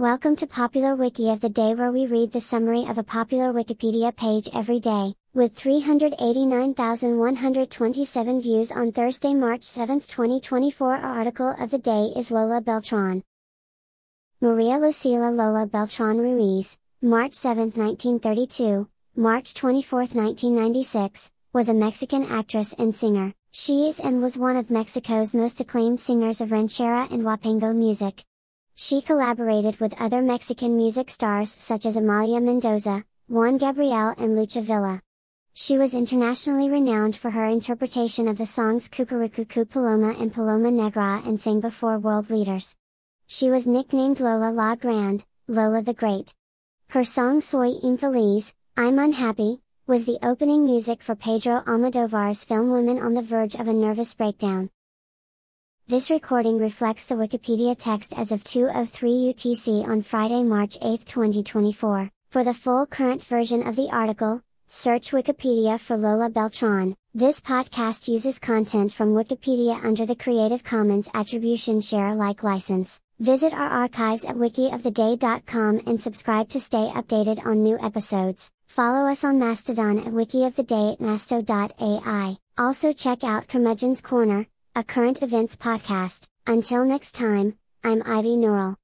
Welcome to Popular Wiki of the Day, where we read the summary of a popular Wikipedia page every day, with 389,127 views on Thursday, March 7, 2024. Our article of the day is Lola Beltran. Maria Lucila Lola Beltran Ruiz, March 7, 1932, March 24, 1996, was a Mexican actress and singer. She is and was one of Mexico's most acclaimed singers of ranchera and huapango music. She collaborated with other Mexican music stars such as Amalia Mendoza, Juan Gabriel and Lucha Villa. She was internationally renowned for her interpretation of the songs Cucurucucu Paloma and Paloma Negra and sang before world leaders. She was nicknamed Lola la Grande, Lola the Great. Her song Soy Infeliz, I'm Unhappy, was the opening music for Pedro Almodovar's film Women on the Verge of a Nervous Breakdown. This recording reflects the Wikipedia text as of 2:03 UTC on Friday, March 8, 2024. For the full current version of the article, search Wikipedia for Lola Beltran. This podcast uses content from Wikipedia under the Creative Commons Attribution Share Alike license. Visit our archives at wikioftheday.com and subscribe to stay updated on new episodes. Follow us on Mastodon at wikioftheday at masto.ai. Also check out Curmudgeon's Corner, a current events podcast. Until next time, I'm Ivy Neural.